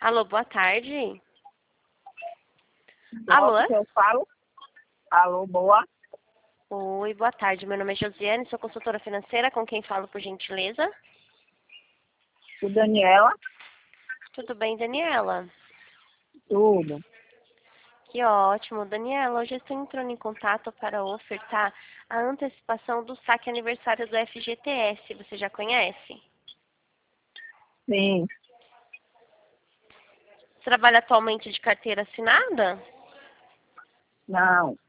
Alô, boa tarde. Alô? Alô? Que eu falo? Alô, boa. Oi, boa tarde. Meu nome é Josiane, sou consultora financeira. Com quem falo, por gentileza? O Daniela? Tudo bem, Daniela? Tudo. Que ótimo. Daniela, hoje eu estou entrando em contato para ofertar a antecipação do saque aniversário do FGTS. Você já conhece? Sim. Você trabalha atualmente de carteira assinada? Não.